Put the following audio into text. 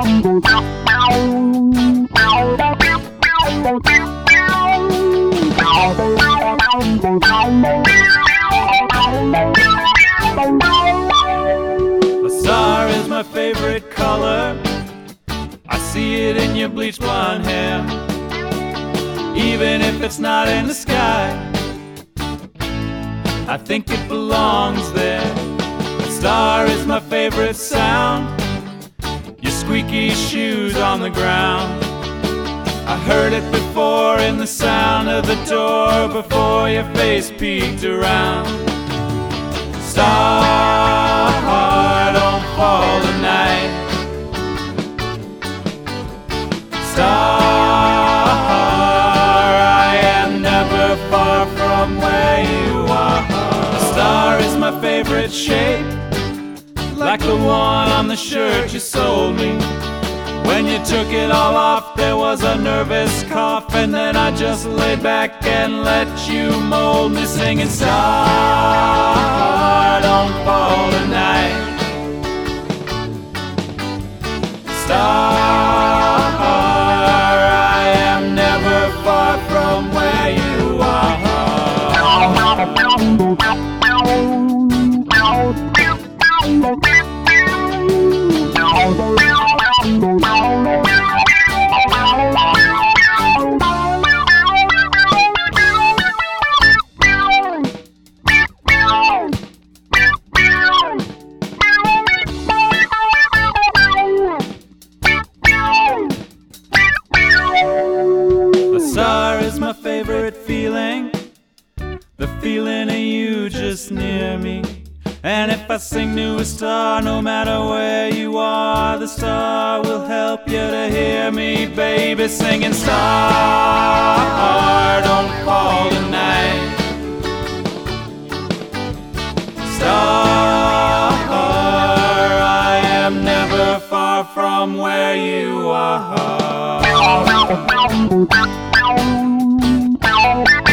A star is my favorite color. I see it in your bleach blonde hair. Even if it's not in the sky, I think it belongs there. A star is my favorite sound. Your squeaky shoes on the ground. I heard it before in the sound of the door, before your face peeked around. Star, don't fall tonight. Star, I am never far from where you are. A star is my favorite shape, like the one on the shirt you sold me. When you took it all off, there was a nervous cough, and then I just laid back and let you mold me, singing, star, don't fall tonight. Star, I am never far from where you are. A star is my favorite feeling, the feeling of you just near me. And if I sing to a star, no matter where you are, the star will help you to hear me, baby, singing, star, don't fall tonight. Star, I am never far from where you are.